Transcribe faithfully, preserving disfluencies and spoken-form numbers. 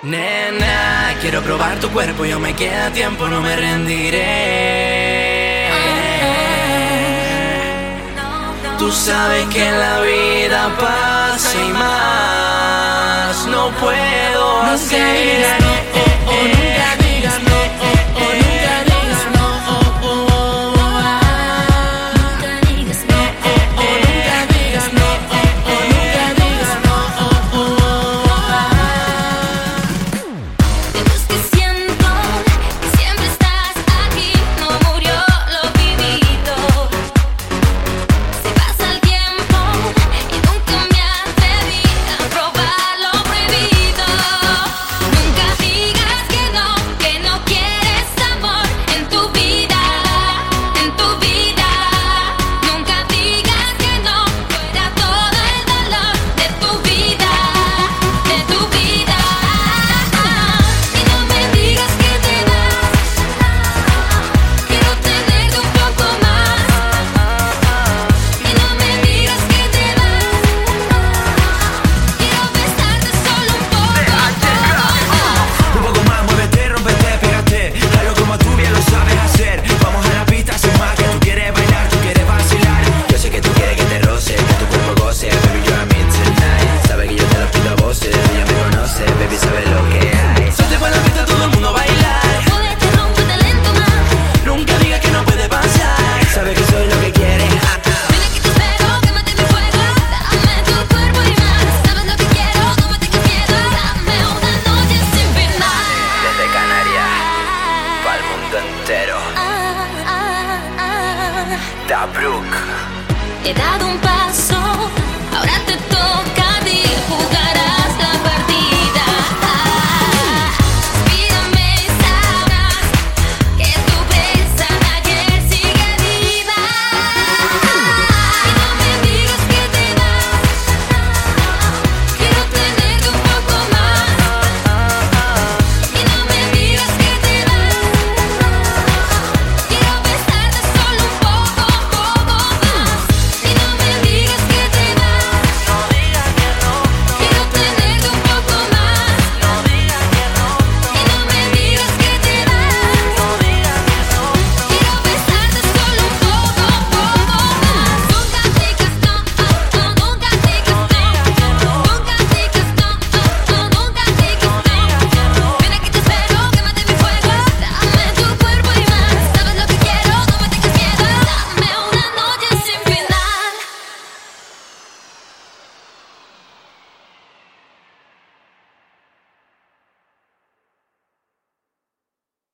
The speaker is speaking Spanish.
Nena, quiero probar tu cuerpo, yo me queda tiempo, no me rendiré. Tú sabes que la vida pasa y más no puedo hacer. No, oh, oh, nunca digas no, oh, oh, nunca digas no, oh, oh, oh, ah. Nunca digas no, oh, oh, nunca digas no, oh, oh, nunca digas no, oh, oh, oh, ah. Es que siento que siempre estás aquí, no murió lo vivido. Se pasa el tiempo y nunca me atreví a probar lo prohibido. Nunca digas que no, que no quieres amor en tu vida, en tu vida. Nunca digas que no, fuera todo el dolor de tu vida, de tu vida. Y no me digas que te vas, quiero tenerte un poco más. Y no me digas que te vas, quiero besarte solo un poco. Un poco más, muévete, rómpete, pégate. Hazlo como tú bien lo sabes hacer. Vamos a la pista sin más, que tú quieres bailar, tú quieres vacilar. Yo sé que tú quieres que te roce, que tu cuerpo goce. Baby, you're a me tonight. Sabe que yo te lo pido a voces. Ella me conoce, baby, sabe lo que hay. Salte pa' la pista, todo el mundo a bailar. Jódete, rómpete lento más. Nunca digas que no puede pasar. Sabe que soy lo que quiere. Ah, ah. Ven aquí te espero, quémate mi fuego. Dame tu cuerpo y más. Sabes lo que quiero, tómate que quiero. Dame una noche sin final. Desde Canarias, pa'l mundo entero. Ah, ah, ah. Da Brook. He dado un paso, ahora te toca.